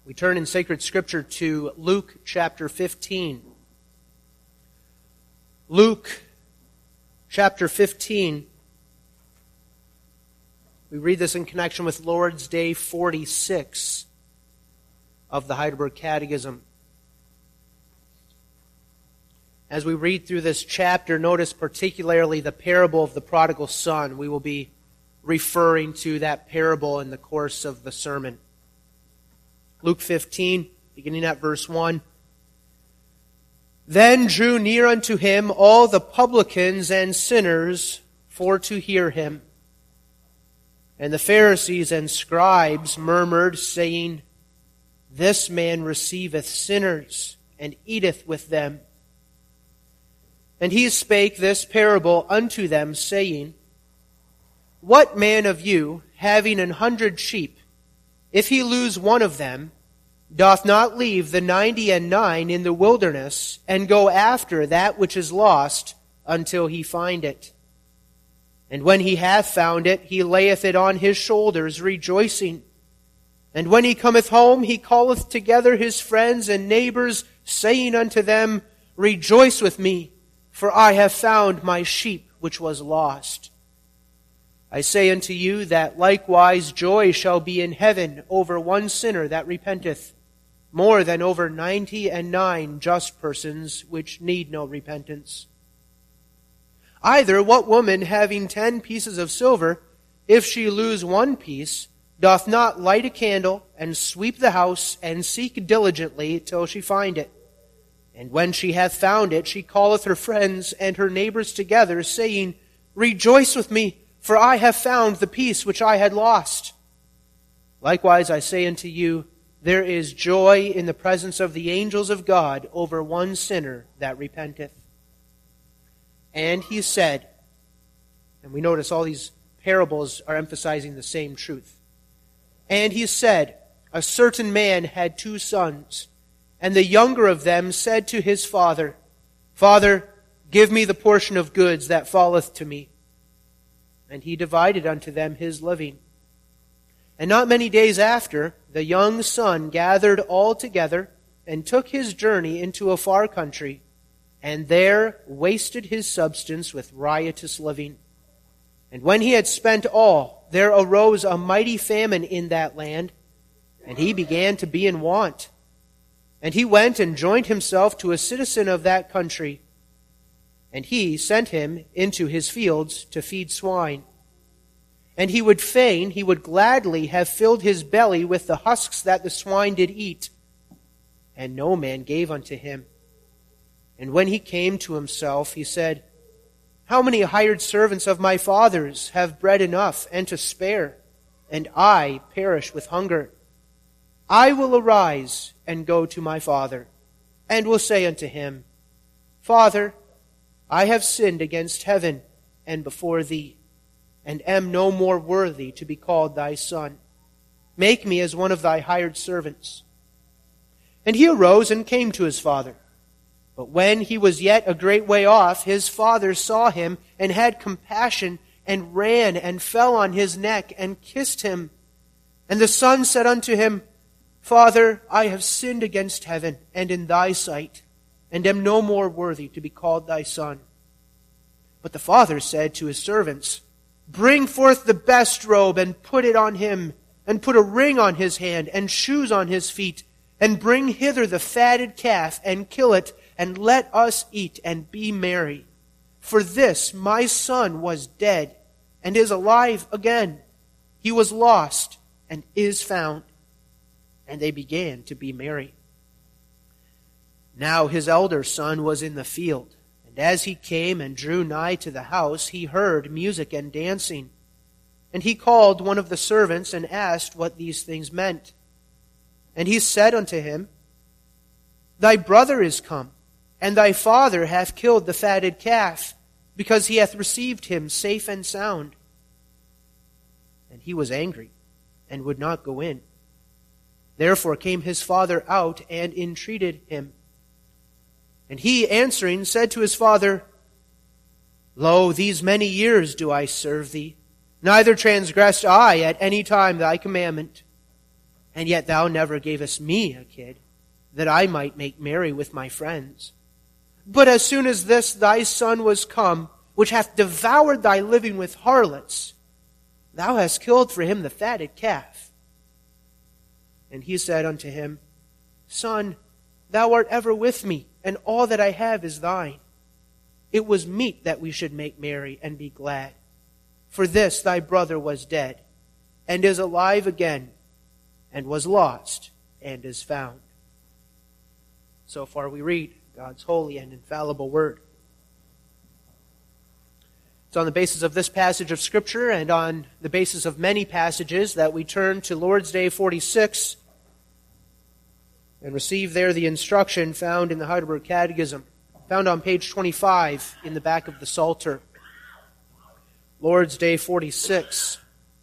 We turn in sacred scripture to Luke chapter 15. Luke chapter 15. We read this in connection with Lord's Day 46 of the Heidelberg Catechism. As we read through this chapter, notice particularly the parable of the prodigal son. We will be referring to that parable in the course of the sermon. Luke 15, beginning at verse 1. Then drew near unto him all the publicans and sinners for to hear him. And the Pharisees and scribes murmured, saying, This man receiveth sinners, and eateth with them. And he spake this parable unto them, saying, What man of you, having 100 sheep, if he lose one of them, doth not leave the 99 in the wilderness, and go after that which is lost, until he find it? And when he hath found it, he layeth it on his shoulders, rejoicing. And when he cometh home, he calleth together his friends and neighbors, saying unto them, Rejoice with me, for I have found my sheep which was lost. I say unto you that likewise joy shall be in heaven over one sinner that repenteth, more than over 99 just persons which need no repentance. Either what woman having 10 pieces of silver, if she lose one piece, doth not light a candle, and sweep the house, and seek diligently till she find it? And when she hath found it, she calleth her friends and her neighbors together, saying, Rejoice with me, for I have found the piece which I had lost. Likewise I say unto you, there is joy in the presence of the angels of God over one sinner that repenteth. And he said, and we notice all these parables are emphasizing the same truth. And he said, A certain man had 2 sons, and the younger of them said to his father, Father, give me the portion of goods that falleth to me. And he divided unto them his living. And not many days after, the young son gathered all together, and took his journey into a far country, and there wasted his substance with riotous living. And when he had spent all, there arose a mighty famine in that land, and he began to be in want. And he went and joined himself to a citizen of that country, and he sent him into his fields to feed swine. And he would gladly have filled his belly with the husks that the swine did eat. And no man gave unto him. And when he came to himself, he said, How many hired servants of my father's have bread enough and to spare, and I perish with hunger? I will arise and go to my father, and will say unto him, Father, I have sinned against heaven and before thee, and am no more worthy to be called thy son. Make me as one of thy hired servants. And he arose and came to his father. But when he was yet a great way off, his father saw him, and had compassion, and ran, and fell on his neck, and kissed him. And the son said unto him, Father, I have sinned against heaven, and in thy sight, and am no more worthy to be called thy son. But the father said to his servants, Bring forth the best robe, and put it on him, and put a ring on his hand, and shoes on his feet, and bring hither the fatted calf, and kill it, and let us eat, and be merry. For this my son was dead, and is alive again. He was lost, and is found. And they began to be merry. Now his elder son was in the field. And as he came and drew nigh to the house, he heard music and dancing. And he called one of the servants, and asked what these things meant. And he said unto him, Thy brother is come, and thy father hath killed the fatted calf, because he hath received him safe and sound. And he was angry, and would not go in. Therefore came his father out, and entreated him. And he, answering, said to his father, Lo, these many years do I serve thee, neither transgressed I at any time thy commandment. And yet thou never gavest me a kid, that I might make merry with my friends. But as soon as this thy son was come, which hath devoured thy living with harlots, thou hast killed for him the fatted calf. And he said unto him, Son, thou art ever with me, and all that I have is thine. It was meet that we should make merry and be glad. For this thy brother was dead, and is alive again, and was lost, and is found. So far we read God's holy and infallible word. It's on the basis of this passage of Scripture and on the basis of many passages that we turn to Lord's Day 46 and receive there the instruction found in the Heidelberg Catechism, found on page 25 in the back of the Psalter. Lord's Day 46.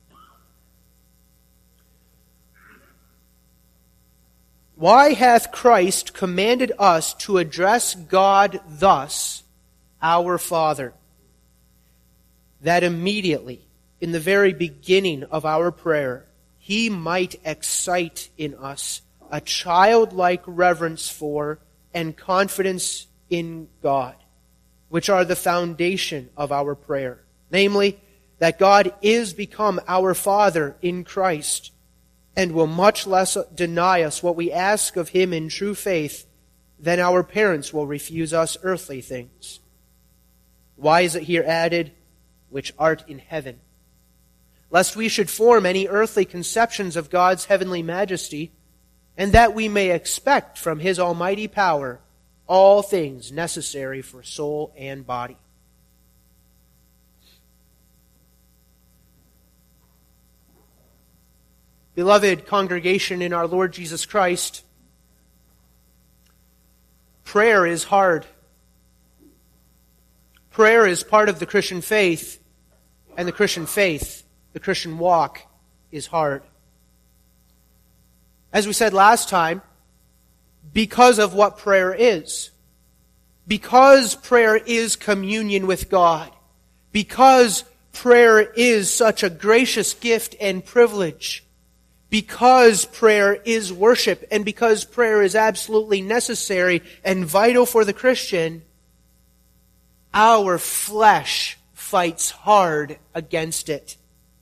Why hath Christ commanded us to address God thus, our Father? That immediately, in the very beginning of our prayer, He might excite in us a childlike reverence for and confidence in God, which are the foundation of our prayer. Namely, that God is become our Father in Christ, and will much less deny us what we ask of Him in true faith than our parents will refuse us earthly things. Why is it here added, which art in heaven? Lest we should form any earthly conceptions of God's heavenly majesty, and that we may expect from His almighty power all things necessary for soul and body. Beloved congregation in our Lord Jesus Christ, prayer is hard. Prayer is part of the Christian faith, and the Christian faith, the Christian walk, is hard. As we said last time, because of what prayer is. Because prayer is communion with God. Because prayer is such a gracious gift and privilege. Because prayer is worship, and because prayer is absolutely necessary and vital for the Christian, our flesh fights hard against it.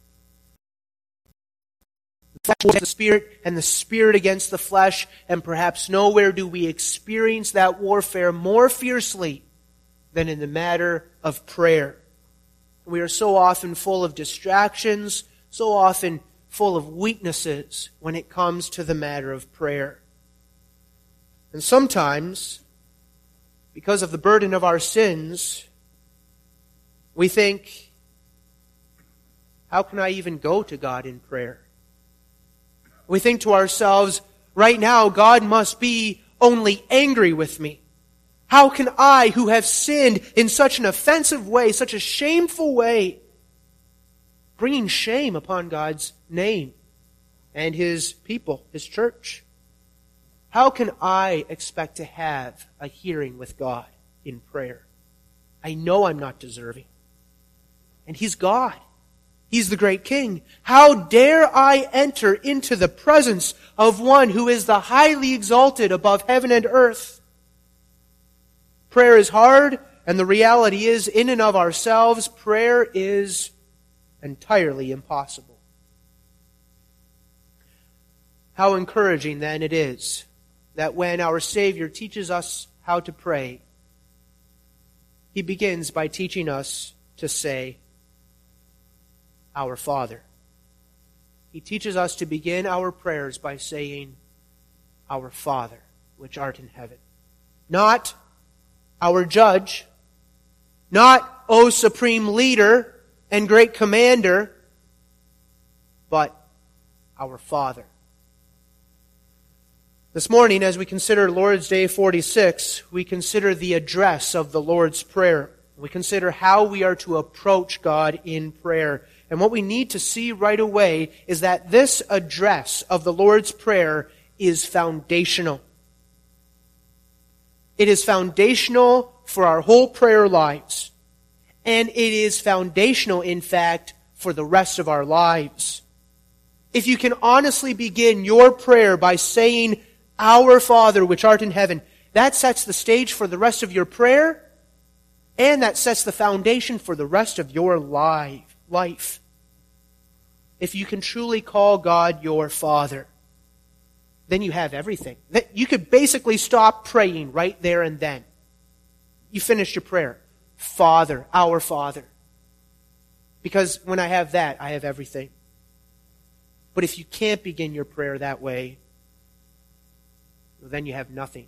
The flesh against the Spirit, and the Spirit against the flesh, and perhaps nowhere do we experience that warfare more fiercely than in the matter of prayer. We are so often full of distractions, so often full of weaknesses when it comes to the matter of prayer. And sometimes, because of the burden of our sins, we think, how can I even go to God in prayer? We think to ourselves, right now God must be only angry with me. How can I, who have sinned in such an offensive way, such a shameful way, bringing shame upon God's name and His people, His church, how can I expect to have a hearing with God in prayer? I know I'm not deserving. And He's God. He's the great King. How dare I enter into the presence of one who is the highly exalted above heaven and earth? Prayer is hard, and the reality is, in and of ourselves, prayer is entirely impossible. How encouraging then it is that when our Savior teaches us how to pray, He begins by teaching us to say, Our Father. He teaches us to begin our prayers by saying, Our Father, which art in heaven. Not our Judge, not, O Supreme Leader and Great Commander, but our Father. This morning, as we consider Lord's Day 46, we consider the address of the Lord's Prayer. We consider how we are to approach God in prayer. And what we need to see right away is that this address of the Lord's Prayer is foundational. It is foundational for our whole prayer lives. And it is foundational, in fact, for the rest of our lives. if you can honestly begin your prayer by saying, Our Father which art in heaven, that sets the stage for the rest of your prayer, and that sets the foundation for the rest of your life. If you can truly call God your Father, then you have everything. You could basically stop praying right there and then. You finished your prayer. Father, our Father. Because when I have that, I have everything. But if you can't begin your prayer that way, well, then you have nothing.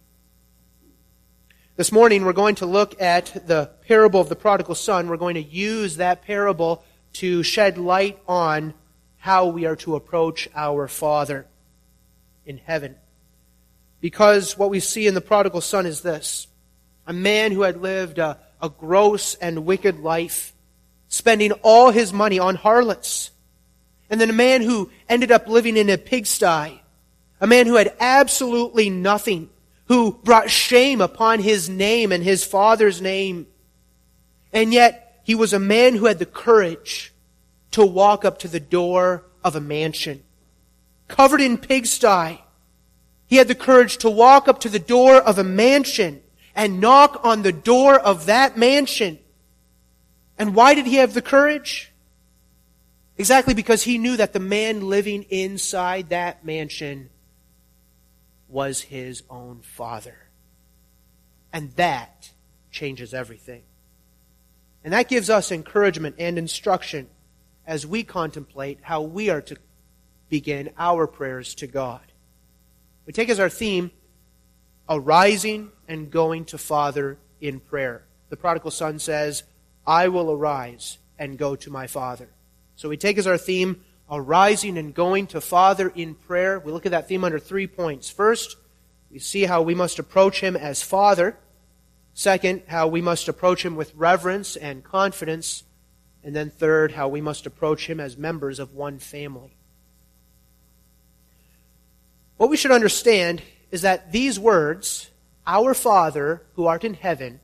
This morning we're going to look at the parable of the prodigal son. We're going to use that parable to shed light on how we are to approach our Father in heaven. Because what we see in the prodigal son is this: a man who had lived a gross and wicked life, spending all his money on harlots. And then a man who ended up living in a pigsty. A man who had absolutely nothing, who brought shame upon his name and his father's name. And yet, he was a man who had the courage to walk up to the door of a mansion, covered in pigsty. He had the courage to walk up to the door of a mansion and knock on the door of that mansion. And why did he have the courage? Exactly because he knew that the man living inside that mansion was his own father. And that changes everything. And that gives us encouragement and instruction as we contemplate how we are to begin our prayers to God. We take as our theme, arising and going to Father in prayer. The prodigal son says, I will arise and go to my Father. So we take as our theme, arising and going to Father in prayer. We look at that theme under 3 points. First, we see how we must approach Him as Father. Second, how we must approach Him with reverence and confidence. And then third, how we must approach Him as members of one family. What we should understand is that these words, Our Father who art in heaven,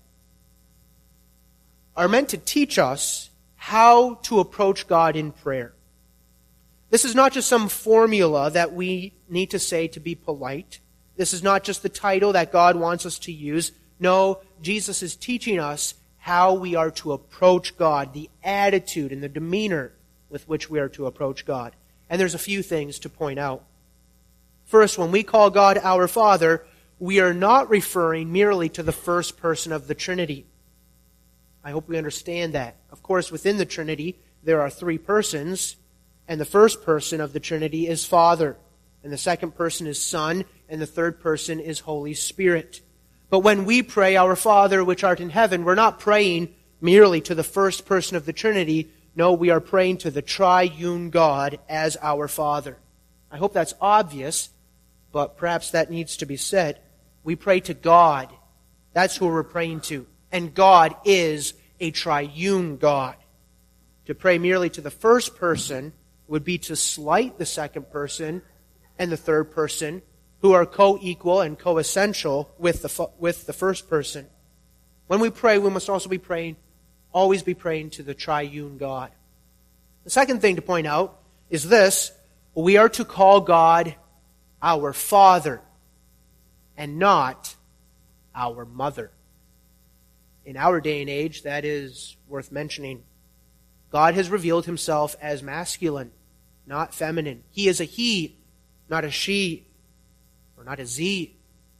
are meant to teach us how to approach God in prayer. This is not just some formula that we need to say to be polite. This is not just the title that God wants us to use. No, Jesus is teaching us how we are to approach God, the attitude and the demeanor with which we are to approach God. And there's a few things to point out. First, when we call God our Father, we are not referring merely to the first person of the Trinity. I hope we understand that. Of course, within the Trinity, there are 3 persons, and the first person of the Trinity is Father, and the second person is Son, and the third person is Holy Spirit. But when we pray, Our Father which art in heaven, we're not praying merely to the first person of the Trinity. No, we are praying to the triune God as our Father. I hope that's obvious, but perhaps that needs to be said. We pray to God. That's who we're praying to. And God is a triune God. To pray merely to the first person would be to slight the second person and the third person, who are co-equal and co-essential with the first person. When we pray, we must also always be praying to the triune God. The second thing to point out is this: we are to call God our Father and not our Mother. In our day and age, that is worth mentioning. God has revealed Himself as masculine, not feminine. He is a He, not a she, or not a Z.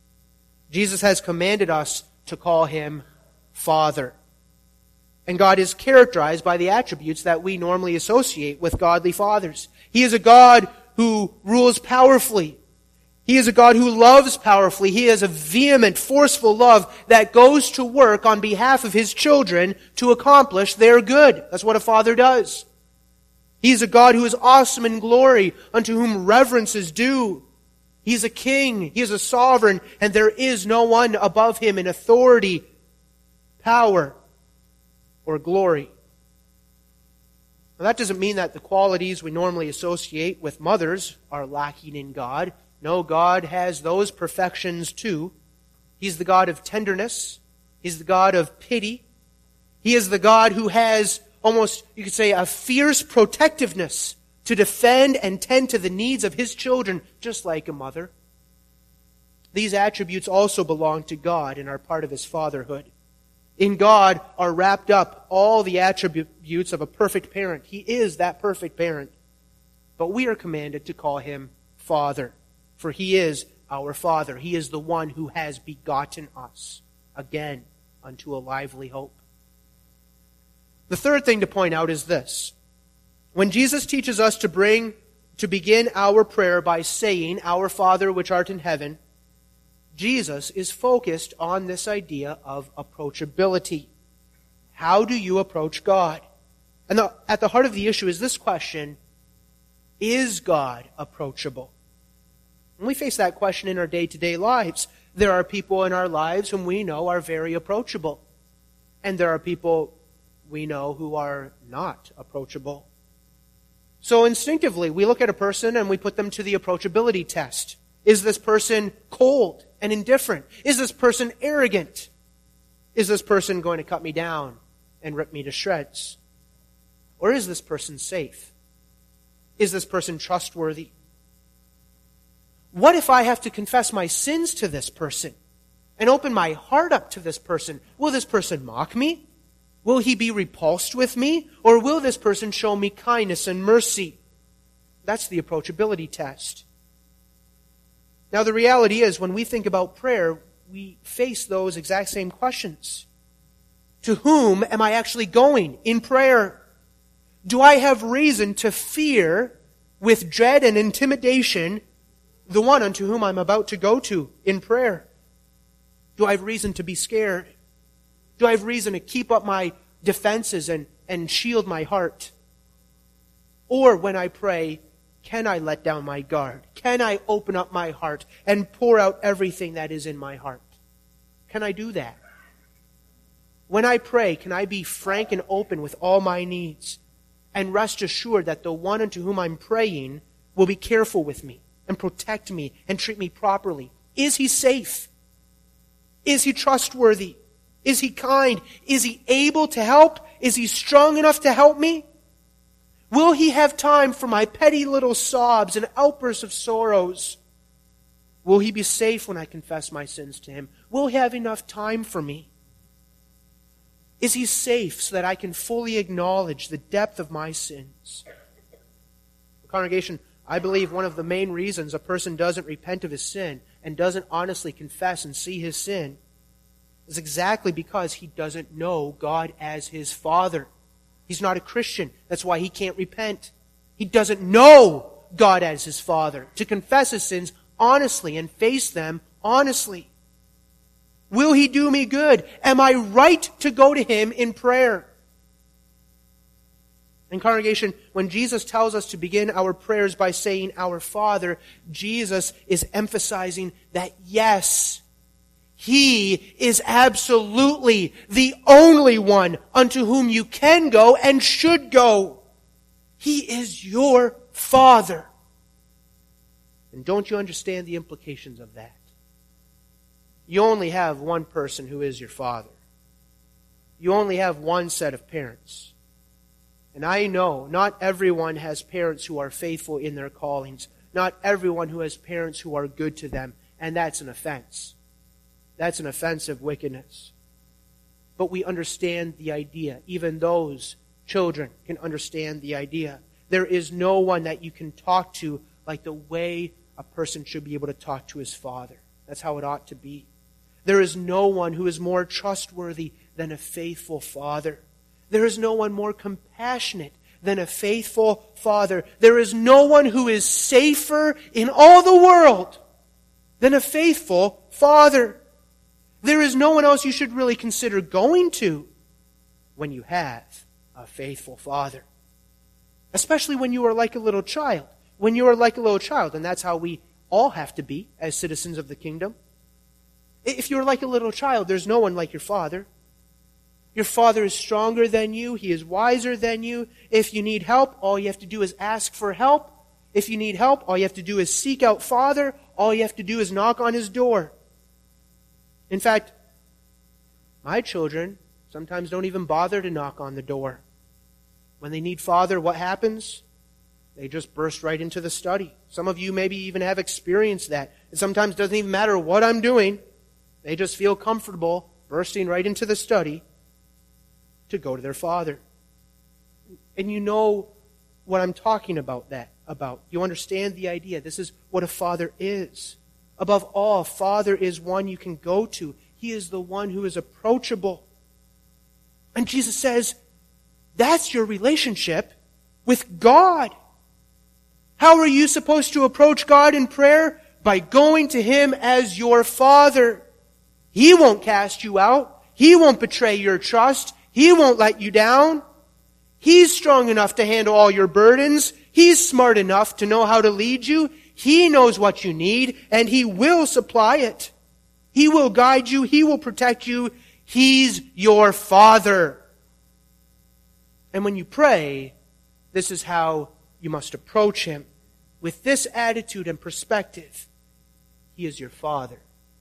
Jesus has commanded us to call Him Father. And God is characterized by the attributes that we normally associate with godly fathers. He is a God who rules powerfully. He is a God who loves powerfully. He has a vehement, forceful love that goes to work on behalf of His children to accomplish their good. That's what a father does. He is a God who is awesome in glory, unto whom reverence is due. He is a king. He is a sovereign, and there is no one above Him in authority, power, or glory. Now, that doesn't mean that the qualities we normally associate with mothers are lacking in God. No, God has those perfections too. He's the God of tenderness. He's the God of pity. He is the God who has almost, you could say, a fierce protectiveness to defend and tend to the needs of his children, just like a mother. These attributes also belong to God and are part of his fatherhood. In God are wrapped up all the attributes of a perfect parent. He is that perfect parent. But we are commanded to call him Father, for he is our Father. He is the one who has begotten us again unto a lively hope. The third thing to point out is this. When Jesus teaches us to begin our prayer by saying, Our Father which art in heaven, Jesus is focused on this idea of approachability. How do you approach God? And at the heart of the issue is this question: is God approachable? When we face that question in our day-to-day lives, there are people in our lives whom we know are very approachable. And there are people we know who are not approachable. So instinctively, we look at a person and we put them to the approachability test. Is this person cold and indifferent? Is this person arrogant? Is this person going to cut me down and rip me to shreds? Or is this person safe? Is this person trustworthy? What if I have to confess my sins to this person and open my heart up to this person? Will this person mock me? Will he be repulsed with me? Or will this person show me kindness and mercy? That's the approachability test. Now, the reality is, when we think about prayer, we face those exact same questions. To whom am I actually going in prayer? Do I have reason to fear with dread and intimidation the one unto whom I'm about to go to in prayer? Do I have reason to be scared? Do I have reason to keep up my defenses and shield my heart? Or when I pray, can I let down my guard? Can I open up my heart and pour out everything that is in my heart? Can I do that? When I pray, can I be frank and open with all my needs and rest assured that the one unto whom I'm praying will be careful with me and protect me and treat me properly? Is he safe? Is he trustworthy? Is he kind? Is he able to help? Is he strong enough to help me? Will he have time for my petty little sobs and outbursts of sorrows? Will he be safe when I confess my sins to him? Will he have enough time for me? Is he safe so that I can fully acknowledge the depth of my sins? Congregation, I believe one of the main reasons a person doesn't repent of his sin and doesn't honestly confess and see his sin is exactly because he doesn't know God as his Father. He's not a Christian. That's why he can't repent. He doesn't know God as his Father to confess his sins honestly and face them honestly. Will he do me good? Am I right to go to him in prayer? And congregation, when Jesus tells us to begin our prayers by saying, Our Father, Jesus is emphasizing that yes, he is absolutely the only one unto whom you can go and should go. He is your Father. And don't you understand the implications of that? You only have one person who is your father. You only have one set of parents. And I know not everyone has parents who are faithful in their callings. Not everyone who has parents who are good to them. And that's an offense. That's an offensive wickedness. But we understand the idea. Even those children can understand the idea. There is no one that you can talk to like the way a person should be able to talk to his father. That's how it ought to be. There is no one who is more trustworthy than a faithful father. There is no one more compassionate than a faithful father. There is no one who is safer in all the world than a faithful father. There is no one else you should really consider going to when you have a faithful father. Especially when you are like a little child. When you are like a little child, and that's how we all have to be as citizens of the kingdom. If you're like a little child, there's no one like your father. Your father is stronger than you. He is wiser than you. If you need help, all you have to do is ask for help. If you need help, all you have to do is seek out Father. All you have to do is knock on his door. In fact, my children sometimes don't even bother to knock on the door. When they need Father, what happens? They just burst right into the study. Some of you maybe even have experienced that. It sometimes doesn't even matter what I'm doing. They just feel comfortable bursting right into the study to go to their Father. And you know what I'm talking about. You understand the idea. This is what a father is. Above all, Father is one you can go to. He is the one who is approachable. And Jesus says, that's your relationship with God. How are you supposed to approach God in prayer? By going to Him as your Father. He won't cast you out. He won't betray your trust. He won't let you down. He's strong enough to handle all your burdens. He's smart enough to know how to lead you. He knows what you need, and He will supply it. He will guide you. He will protect you. He's your Father. And when you pray, this is how you must approach Him. With this attitude and perspective, He is your Father.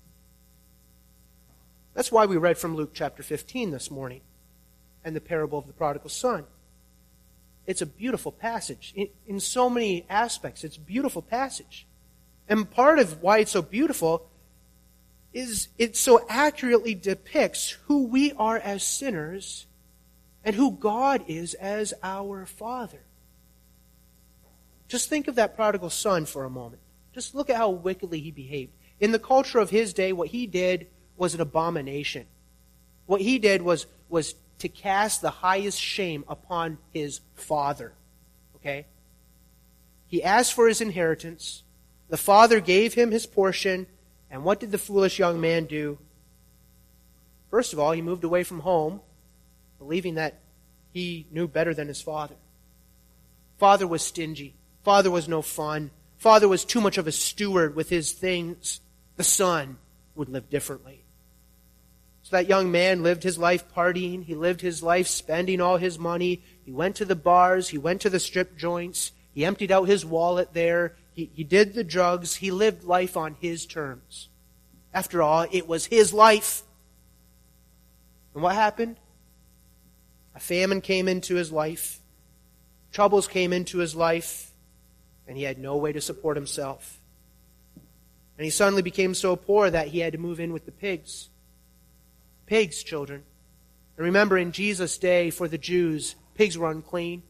That's why we read from Luke chapter 15 this morning and the parable of the prodigal son. It's a beautiful passage. In so many aspects, it's a beautiful passage. And part of why it's so beautiful is it so accurately depicts who we are as sinners and who God is as our Father. Just think of that prodigal son for a moment. Just look at how wickedly he behaved. In the culture of his day, what he did was an abomination. What he did was to cast the highest shame upon his father. Okay? He asked for his inheritance. The father gave him his portion. And what did the foolish young man do? First of all, he moved away from home, believing that he knew better than his father. Father was stingy. Father was no fun. Father was too much of a steward with his things. The son would live differently. So that young man lived his life partying. He lived his life spending all his money. He went to the bars. He went to the strip joints. He emptied out his wallet there. He did the drugs. He lived life on his terms. After all, it was his life. And what happened? A famine came into his life. Troubles came into his life. And he had no way to support himself. And he suddenly became so poor that he had to move in with the pigs. Pigs, children. And remember, in Jesus' day, for the Jews, pigs were unclean.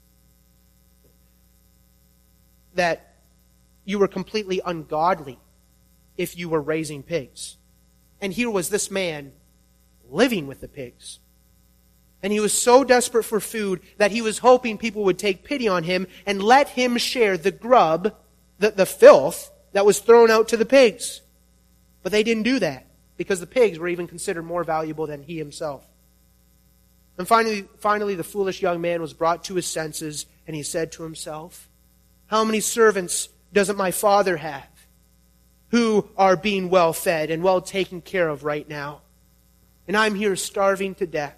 That you were completely ungodly if you were raising pigs. And here was this man living with the pigs. And he was so desperate for food that he was hoping people would take pity on him and let him share the grub, the filth that was thrown out to the pigs. But they didn't do that because the pigs were even considered more valuable than he himself. And finally, the foolish young man was brought to his senses, and he said to himself, "How many servants doesn't my father have who are being well fed and well taken care of right now? And I'm here starving to death."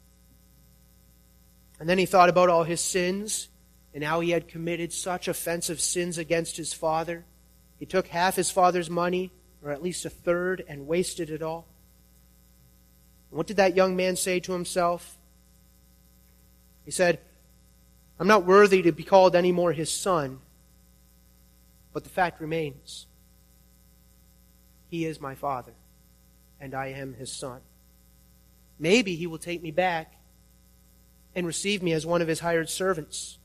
And then he thought about all his sins, and how he had committed such offensive sins against his father. He took half his father's money, or at least a third, and wasted it all. And what did that young man say to himself? He said, "I'm not worthy to be called any more his son, but the fact remains, he is my father, and I am his son. Maybe he will take me back and receive me as one of his hired servants."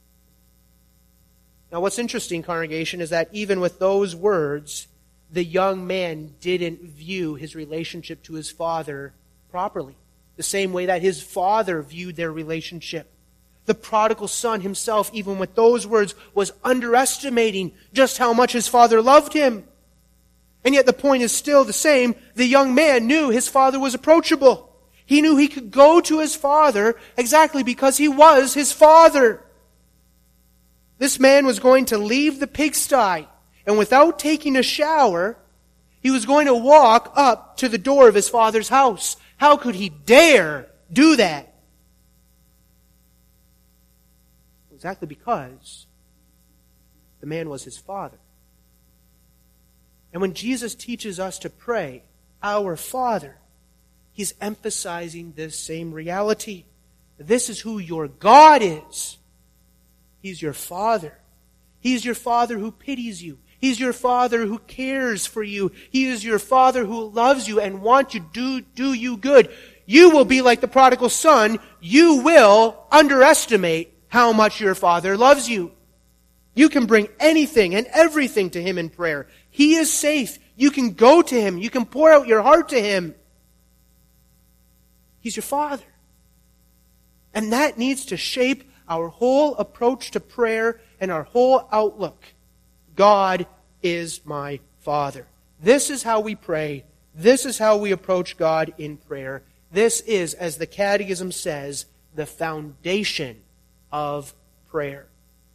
Now what's interesting, congregation, is that even with those words, the young man didn't view his relationship to his father properly, the same way that his father viewed their relationship. The prodigal son himself, even with those words, was underestimating just how much his father loved him. And yet the point is still the same. The young man knew his father was approachable. He knew he could go to his father exactly because he was his father. This man was going to leave the pigsty, and without taking a shower, he was going to walk up to the door of his father's house. How could he dare do that? Exactly because the man was his father. And when Jesus teaches us to pray, "Our Father," he's emphasizing this same reality. This is who your God is. He's your Father. He's your Father who pities you. He's your Father who cares for you. He is your Father who loves you and wants to do you good. You will be like the prodigal son. You will underestimate how much your Father loves you. You can bring anything and everything to Him in prayer. He is safe. You can go to Him. You can pour out your heart to Him. He's your Father. And that needs to shape our whole approach to prayer and our whole outlook. God is my Father. This is how we pray. This is how we approach God in prayer. This is, as the Catechism says, the foundation of prayer.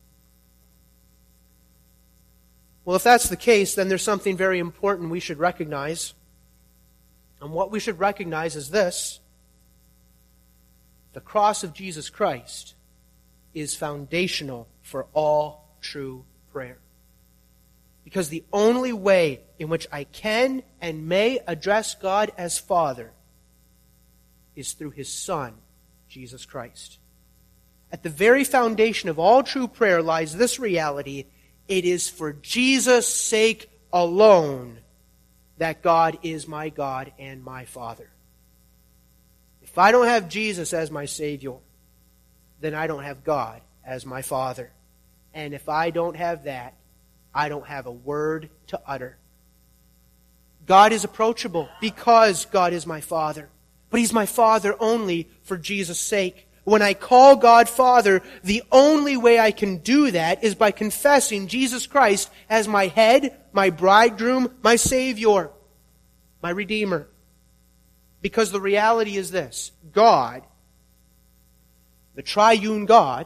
Well, if that's the case, then there's something very important we should recognize. And what we should recognize is this: the cross of Jesus Christ is foundational for all true prayer. Because the only way in which I can and may address God as Father is through His Son, Jesus Christ. At the very foundation of all true prayer lies this reality: it is for Jesus' sake alone that God is my God and my Father. If I don't have Jesus as my Savior, then I don't have God as my Father. And if I don't have that, I don't have a word to utter. God is approachable because God is my Father. But He's my Father only for Jesus' sake. When I call God Father, the only way I can do that is by confessing Jesus Christ as my head, my bridegroom, my Savior, my Redeemer. Because the reality is this: God, the triune God,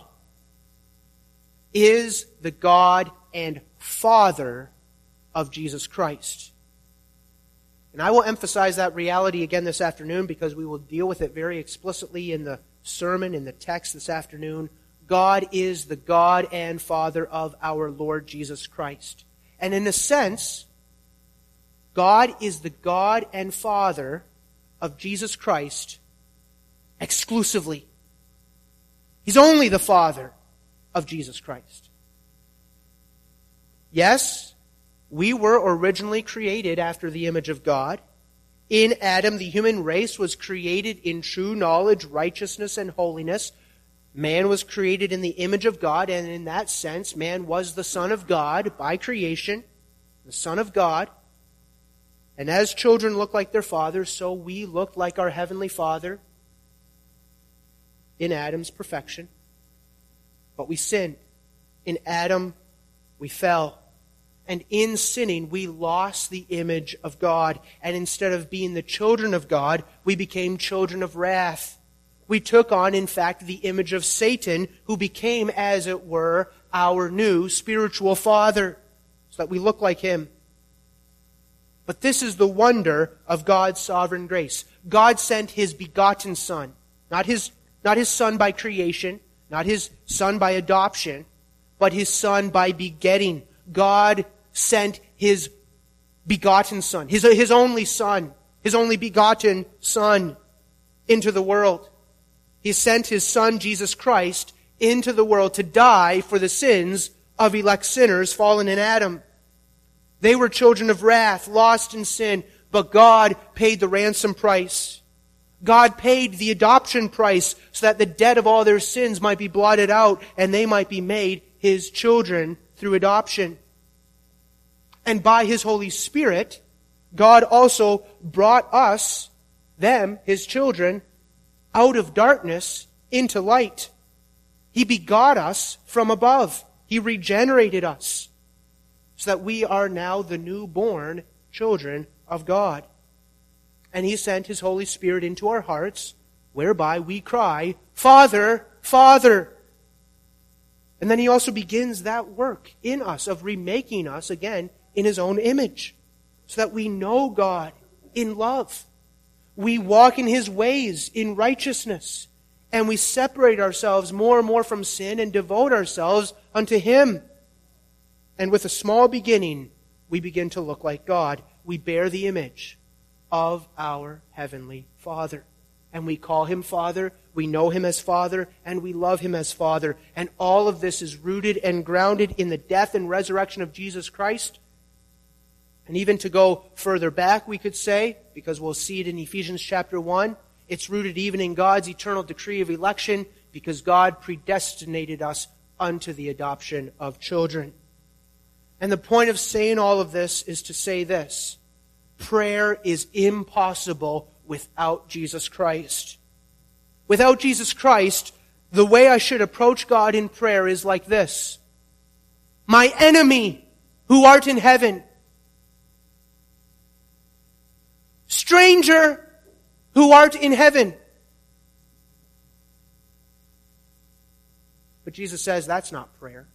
is the God and Father of Jesus Christ. And I will emphasize that reality again this afternoon because we will deal with it very explicitly in the sermon, in the text this afternoon. God is the God and Father of our Lord Jesus Christ. And in a sense, God is the God and Father of Jesus Christ exclusively. He's only the Father of Jesus Christ. Yes, we were originally created after the image of God. In Adam, the human race was created in true knowledge, righteousness, and holiness. Man was created in the image of God, and in that sense, man was the Son of God by creation, the Son of God. And as children look like their father, so we looked like our Heavenly Father in Adam's perfection. But we sinned. In Adam, we fell. And in sinning, we lost the image of God. And instead of being the children of God, we became children of wrath. We took on, in fact, the image of Satan, who became, as it were, our new spiritual father, so that we look like him. But this is the wonder of God's sovereign grace. God sent His begotten Son, not His Son by creation, not His Son by adoption, but His Son by begetting. God sent His begotten Son, His only Son, His only begotten Son into the world. He sent His Son, Jesus Christ, into the world to die for the sins of elect sinners fallen in Adam. They were children of wrath, lost in sin, but God paid the ransom price. God paid the adoption price so that the debt of all their sins might be blotted out and they might be made His children through adoption. And by His Holy Spirit, God also brought us, them, His children, out of darkness into light. He begot us from above. He regenerated us so that we are now the newborn children of God. And He sent His Holy Spirit into our hearts, whereby we cry, Father, Father. And then He also begins that work in us of remaking us again in His own image, so that we know God in love. We walk in His ways in righteousness, and we separate ourselves more and more from sin and devote ourselves unto Him. And with a small beginning, we begin to look like God. We bear the image of our Heavenly Father. and we call him Father, we know him as Father, and we love him as Father. And all of this is rooted and grounded in the death and resurrection of Jesus Christ. And even to go further back, we could say, because we'll see it in Ephesians chapter 1, it's rooted even in God's eternal decree of election, because God predestinated us unto the adoption of children. And the point of saying all of this is to say this: prayer is impossible without Jesus Christ. Without Jesus Christ, the way I should approach God in prayer is like this: my enemy who art in heaven, stranger who art in heaven. But Jesus says that's not prayer.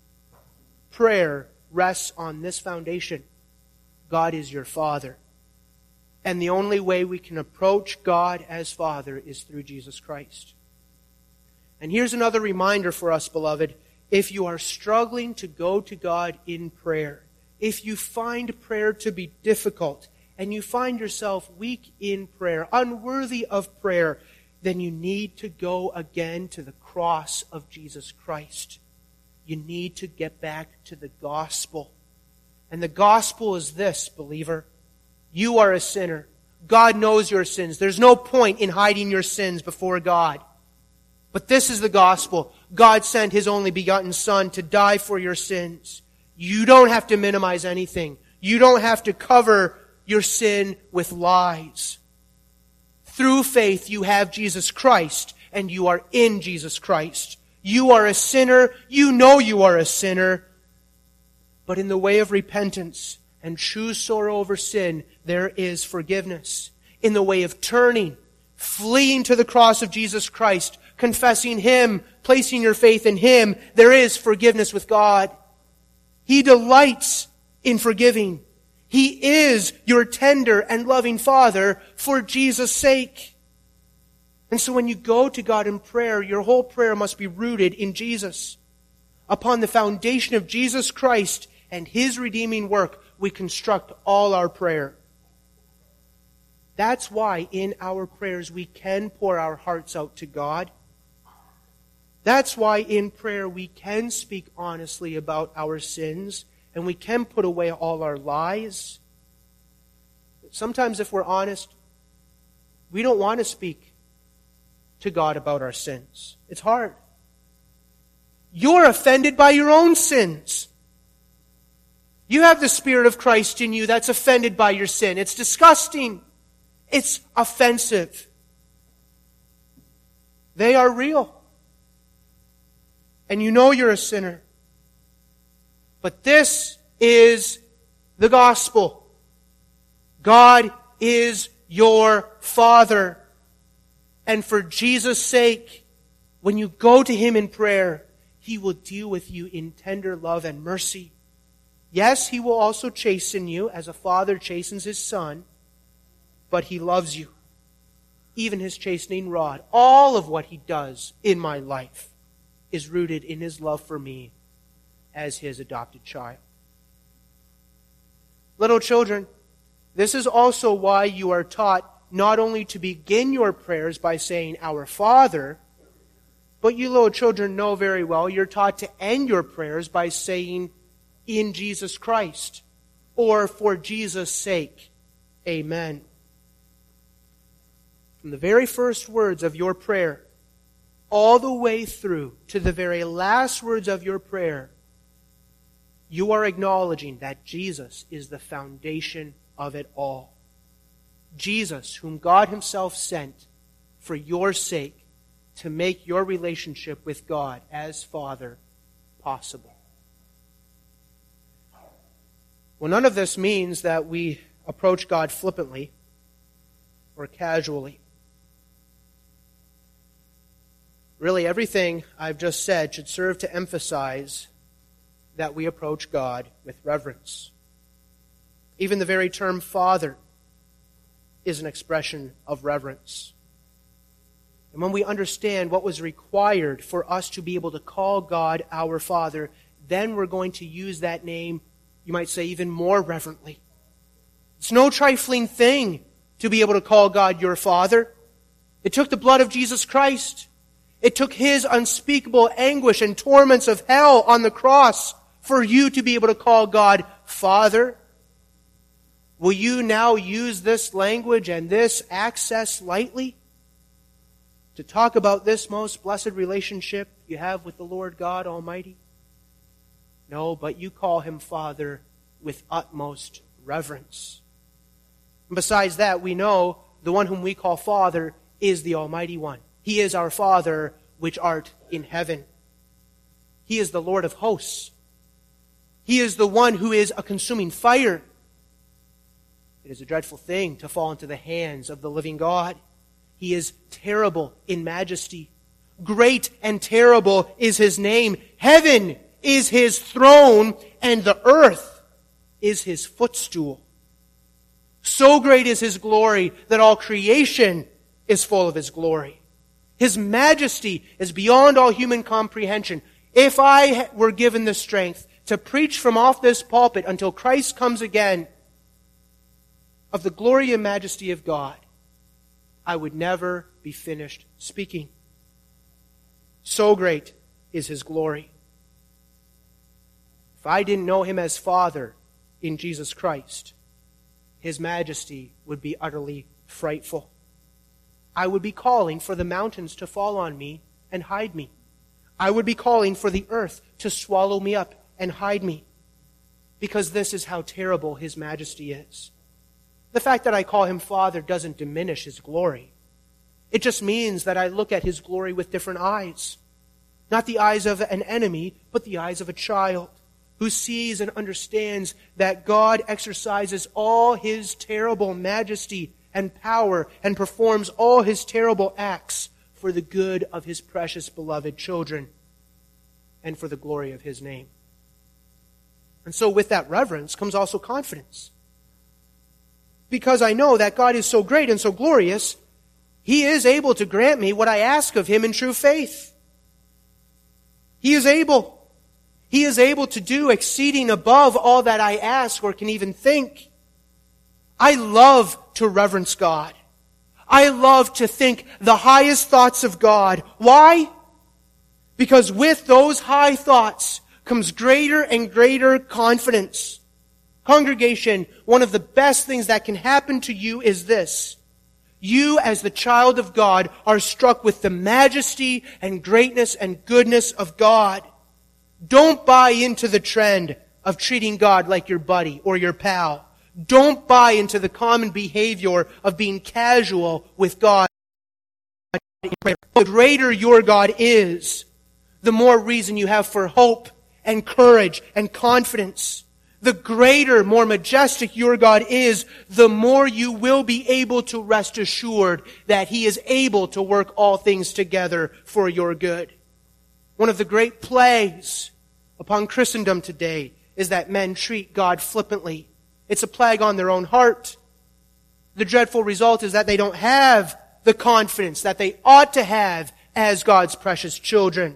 Prayer rests on this foundation: God is your Father. And the only way we can approach God as Father is through Jesus Christ. And here's another reminder for us, beloved. If you are struggling to go to God in prayer, if you find prayer to be difficult, and you find yourself weak in prayer, unworthy of prayer, then you need to go again to the cross of Jesus Christ. You need to get back to the gospel. And the gospel is this, believer: you are a sinner. God knows your sins. There's no point in hiding your sins before God. But this is the gospel. God sent His only begotten Son to die for your sins. You don't have to minimize anything. You don't have to cover your sin with lies. Through faith, you have Jesus Christ, and you are in Jesus Christ. You are a sinner. You know you are a sinner. But in the way of repentance and true sorrow over sin, there is forgiveness. In the way of turning, fleeing to the cross of Jesus Christ, confessing Him, placing your faith in Him, there is forgiveness with God. He delights in forgiving. He is your tender and loving Father for Jesus' sake. And so when you go to God in prayer, your whole prayer must be rooted in Jesus. Upon the foundation of Jesus Christ and His redeeming work, we construct all our prayer. That's why in our prayers we can pour our hearts out to God. That's why in prayer we can speak honestly about our sins, and we can put away all our lies. Sometimes, if we're honest, we don't want to speak to God about our sins. It's hard. You're offended by your own sins. You have the Spirit of Christ in you that's offended by your sin. It's disgusting. It's offensive. They are real. And you know you're a sinner. But this is the gospel. God is your Father. And for Jesus' sake, when you go to Him in prayer, He will deal with you in tender love and mercy. Yes, He will also chasten you as a father chastens his son, but He loves you. Even His chastening rod, all of what He does in my life is rooted in His love for me as His adopted child. Little children, this is also why you are taught not only to begin your prayers by saying, Our Father, but you little children know very well you're taught to end your prayers by saying, In Jesus Christ, or for Jesus' sake. Amen. From the very first words of your prayer, all the way through to the very last words of your prayer, you are acknowledging that Jesus is the foundation of it all. Jesus, whom God Himself sent for your sake to make your relationship with God as Father possible. Well, none of this means that we approach God flippantly or casually. Really, everything I've just said should serve to emphasize that we approach God with reverence. Even the very term Father is an expression of reverence. And when we understand what was required for us to be able to call God our Father, then we're going to use that name, you might say, even more reverently. It's no trifling thing to be able to call God your Father. It took the blood of Jesus Christ. It took His unspeakable anguish and torments of hell on the cross for you to be able to call God Father. Will you now use this language and this access lightly to talk about this most blessed relationship you have with the Lord God Almighty? No, but you call Him Father with utmost reverence. And besides that, we know the one whom we call Father is the Almighty One. He is our Father which art in heaven. He is the Lord of hosts. He is the one who is a consuming fire. It is a dreadful thing to fall into the hands of the living God. He is terrible in majesty. Great and terrible is His name. Heaven is His throne, and the earth is His footstool. So great is His glory that all creation is full of His glory. His majesty is beyond all human comprehension. If I were given the strength to preach from off this pulpit until Christ comes again of the glory and majesty of God, I would never be finished speaking. So great is His glory. If I didn't know Him as Father in Jesus Christ, His majesty would be utterly frightful. I would be calling for the mountains to fall on me and hide me. I would be calling for the earth to swallow me up and hide me, because this is how terrible His majesty is. The fact that I call Him Father doesn't diminish His glory. It just means that I look at His glory with different eyes. Not the eyes of an enemy, but the eyes of a child who sees and understands that God exercises all His terrible majesty and power and performs all His terrible acts for the good of His precious beloved children and for the glory of His name. And so with that reverence comes also confidence. Because I know that God is so great and so glorious, He is able to grant me what I ask of Him in true faith. He is able. He is able to do exceeding above all that I ask or can even think. I love to reverence God. I love to think the highest thoughts of God. Why? Because with those high thoughts comes greater and greater confidence. Congregation, one of the best things that can happen to you is this. You, as the child of God, are struck with the majesty and greatness and goodness of God. Don't buy into the trend of treating God like your buddy or your pal. Don't buy into the common behavior of being casual with God. The greater your God is, the more reason you have for hope and courage and confidence. The greater, more majestic your God is, the more you will be able to rest assured that He is able to work all things together for your good. One of the great plagues upon Christendom today is that men treat God flippantly. It's a plague on their own heart. The dreadful result is that they don't have the confidence that they ought to have as God's precious children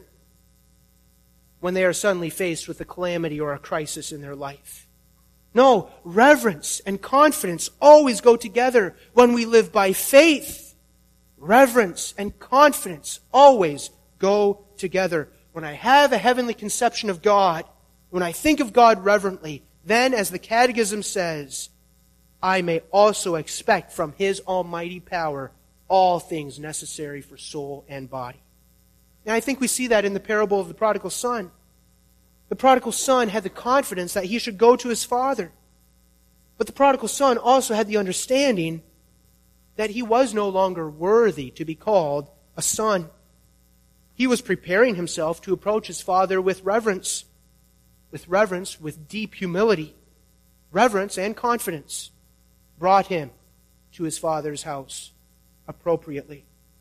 when they are suddenly faced with a calamity or a crisis in their life. No, reverence and confidence always go together when we live by faith. Reverence and confidence always go together. When I have a heavenly conception of God, when I think of God reverently, then, as the Catechism says, I may also expect from His almighty power all things necessary for soul and body. And I think we see that in the parable of the prodigal son. The prodigal son had the confidence that he should go to his father. But the prodigal son also had the understanding that he was no longer worthy to be called a son. He was preparing himself to approach his father with reverence, with deep humility. Reverence and confidence brought him to his father's house appropriately.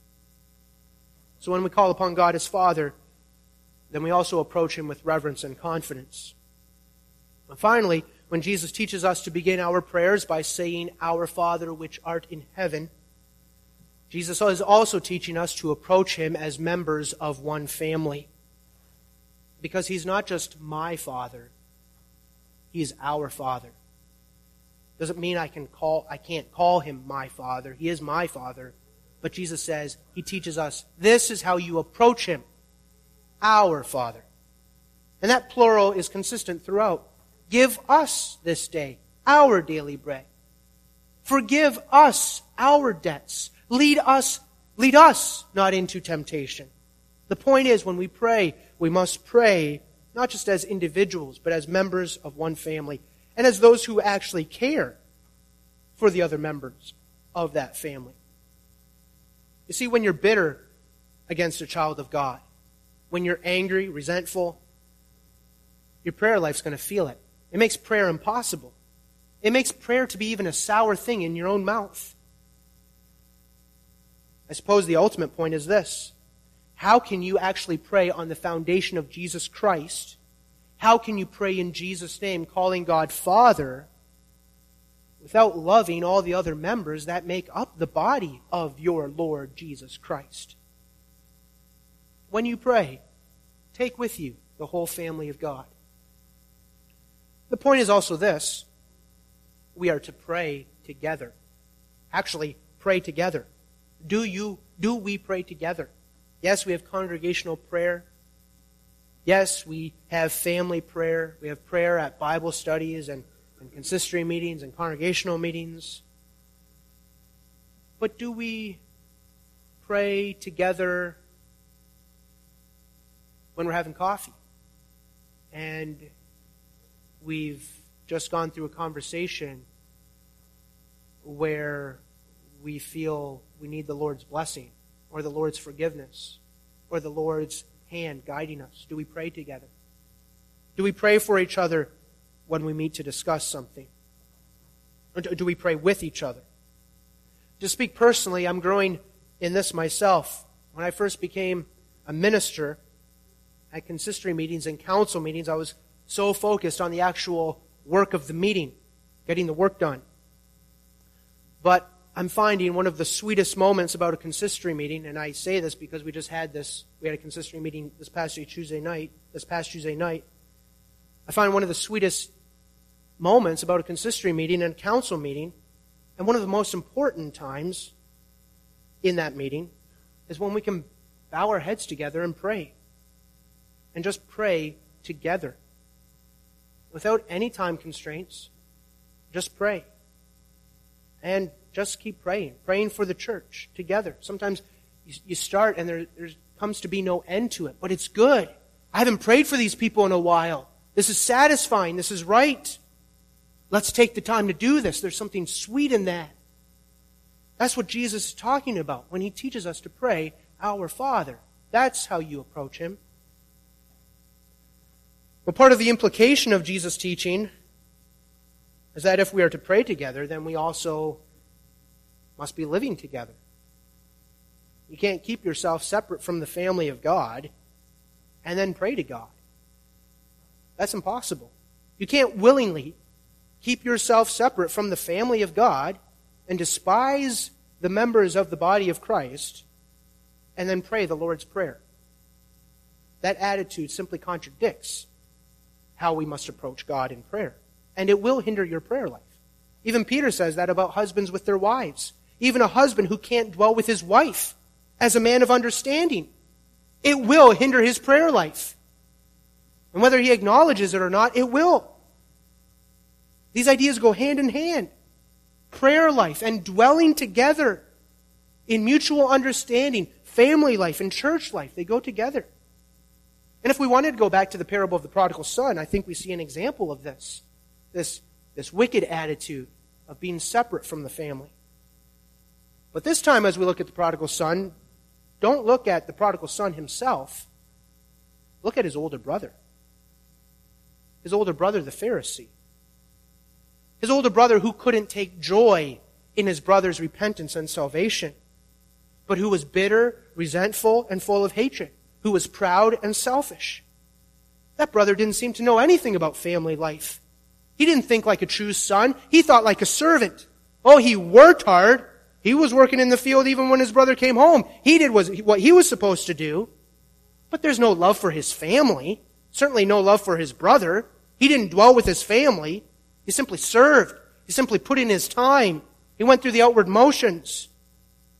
So when we call upon God as Father, then we also approach Him with reverence and confidence. And finally, when Jesus teaches us to begin our prayers by saying, Our Father which art in heaven, Jesus is also teaching us to approach Him as members of one family. Because He's not just my Father, He is our Father. Doesn't mean I can't call Him my Father. He is my Father. But Jesus says, he teaches us, this is how you approach him, our Father. And that plural is consistent throughout. Give us this day our daily bread. Forgive us our debts. Lead us not into temptation. The point is, when we pray, we must pray not just as individuals, but as members of one family, and as those who actually care for the other members of that family. You see, when you're bitter against a child of God, when you're angry, resentful, your prayer life's going to feel it. It makes prayer impossible. It makes prayer to be even a sour thing in your own mouth. I suppose the ultimate point is this. How can you actually pray on the foundation of Jesus Christ? How can you pray in Jesus' name, calling God Father, without loving all the other members that make up the body of your Lord Jesus Christ? When you pray, take with you the whole family of God. The point is also this. We are to pray together. Actually, pray together. Do we pray together? Yes, we have congregational prayer. Yes, we have family prayer. We have prayer at Bible studies and consistory meetings and congregational meetings. But do we pray together when we're having coffee and we've just gone through a conversation where we feel we need the Lord's blessing or the Lord's forgiveness or the Lord's hand guiding us? Do we pray together? Do we pray for each other when we meet to discuss something? Or do we pray with each other? To speak personally, I'm growing in this myself. When I first became a minister at consistory meetings and council meetings, I was so focused on the actual work of the meeting, getting the work done. But I'm finding one of the sweetest moments about a consistory meeting, and I say this because we had a consistory meeting this past Tuesday night. I find one of the sweetest moments about a consistory meeting and a council meeting, and one of the most important times in that meeting, is when we can bow our heads together and pray. And just pray together. Without any time constraints, just pray. And just keep praying for the church together. Sometimes you start and there comes to be no end to it, but it's good. I haven't prayed for these people in a while. This is satisfying. This is right. Let's take the time to do this. There's something sweet in that. That's what Jesus is talking about when he teaches us to pray, our Father. That's how you approach him. But part of the implication of Jesus' teaching is that if we are to pray together, then we also must be living together. You can't keep yourself separate from the family of God and then pray to God. That's impossible. You can't willingly keep yourself separate from the family of God and despise the members of the body of Christ and then pray the Lord's Prayer. That attitude simply contradicts how we must approach God in prayer. And it will hinder your prayer life. Even Peter says that about husbands with their wives. Even a husband who can't dwell with his wife as a man of understanding. It will hinder his prayer life. And whether he acknowledges it or not, it will. These ideas go hand in hand. Prayer life and dwelling together in mutual understanding, family life and church life, they go together. And if we wanted to go back to the parable of the prodigal son, I think we see an example of this. This wicked attitude of being separate from the family. But this time, as we look at the prodigal son, don't look at the prodigal son himself. Look at his older brother. His older brother, the Pharisee. His older brother who couldn't take joy in his brother's repentance and salvation, but who was bitter, resentful, and full of hatred, who was proud and selfish. That brother didn't seem to know anything about family life. He didn't think like a true son. He thought like a servant. Oh, he worked hard. He was working in the field even when his brother came home. He did what he was supposed to do. But there's no love for his family. Certainly no love for his brother. He didn't dwell with his family. He simply served. He simply put in his time. He went through the outward motions.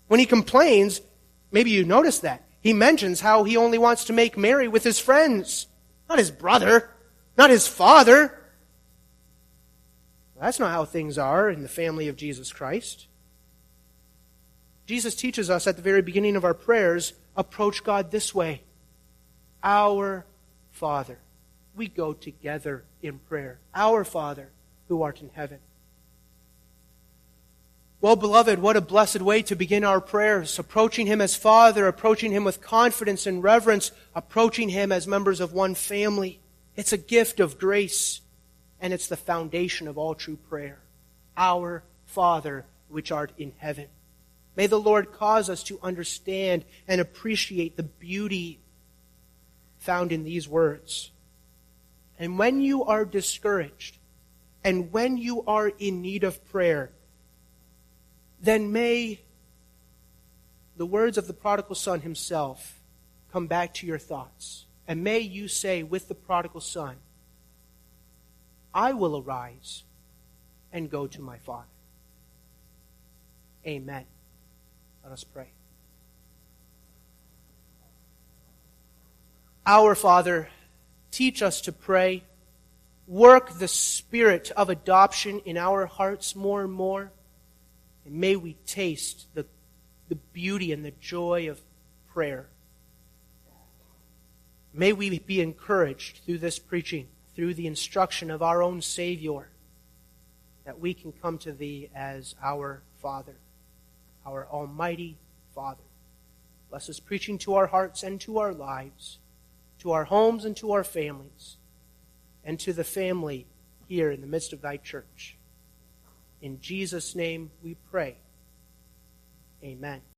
When he complains, maybe you notice that, he mentions how he only wants to make merry with his friends, not his brother, not his father. Well, that's not how things are in the family of Jesus Christ. Jesus teaches us at the very beginning of our prayers, approach God this way. Our Father. We go together in prayer. Our Father, who art in heaven. Well, beloved, what a blessed way to begin our prayers. Approaching Him as Father, approaching Him with confidence and reverence, approaching Him as members of one family. It's a gift of grace, and it's the foundation of all true prayer. Our Father, which art in heaven. May the Lord cause us to understand and appreciate the beauty found in these words. And when you are discouraged, and when you are in need of prayer, then may the words of the prodigal son himself come back to your thoughts. And may you say with the prodigal son, I will arise and go to my Father. Amen. Let us pray. Our Father, teach us to pray. Work the spirit of adoption in our hearts more and more. And may we taste the beauty and the joy of prayer. May we be encouraged through this preaching, through the instruction of our own Savior, that we can come to Thee as our Father, our Almighty Father. Bless this preaching to our hearts and to our lives, to our homes and to our families, and to the family here in the midst of Thy church. In Jesus' name we pray. Amen.